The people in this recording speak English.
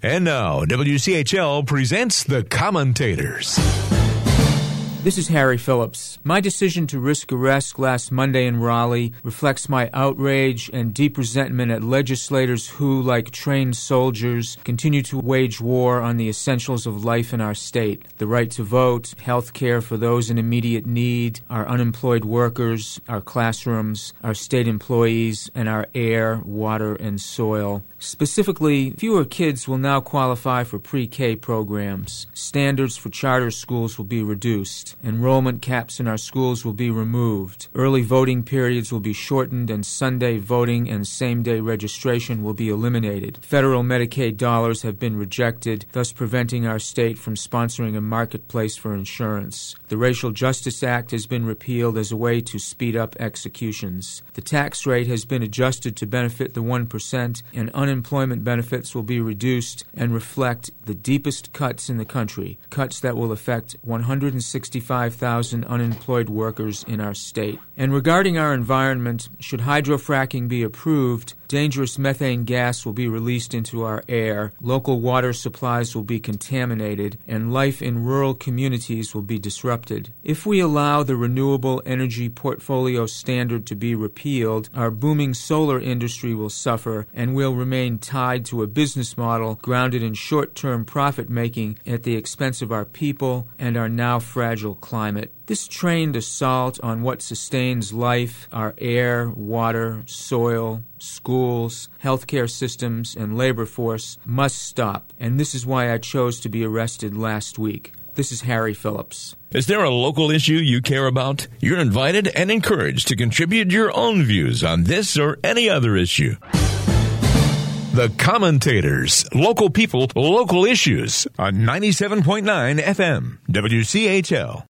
And now, WCHL presents The Commentators. This is Harry Phillips. My decision to risk arrest last Monday in Raleigh reflects my outrage and deep resentment at legislators who, like trained soldiers, continue to wage war on the essentials of life in our state: the right to vote, health care for those in immediate need, our unemployed workers, our classrooms, our state employees, and our air, water, and soil. Specifically, fewer kids will now qualify for pre-K programs. Standards for charter schools will be reduced. Enrollment caps in our schools will be removed. Early voting periods will be shortened, and Sunday voting and same-day registration will be eliminated. Federal Medicaid dollars have been rejected, thus preventing our state from sponsoring a marketplace for insurance. The Racial Justice Act has been repealed as a way to speed up executions. The tax rate has been adjusted to benefit the 1%, and unemployment benefits will be reduced and reflect the deepest cuts in the country, cuts that will affect 165,000 unemployed workers in our state. And regarding our environment, should hydrofracking be approved, dangerous methane gas will be released into our air, local water supplies will be contaminated, and life in rural communities will be disrupted. If we allow the Renewable Energy Portfolio Standard to be repealed, our booming solar industry will suffer and will remain tied to a business model grounded in short-term profit-making at the expense of our people and our now fragile climate. This trained assault on what sustains life, our air, water, soil, schools, healthcare systems, and labor force must stop, and this is why I chose to be arrested last week. This is Harry Phillips. Is there a local issue you care about? You're invited and encouraged to contribute your own views on this or any other issue. The Commentators, local people, local issues on 97.9 FM, WCHL.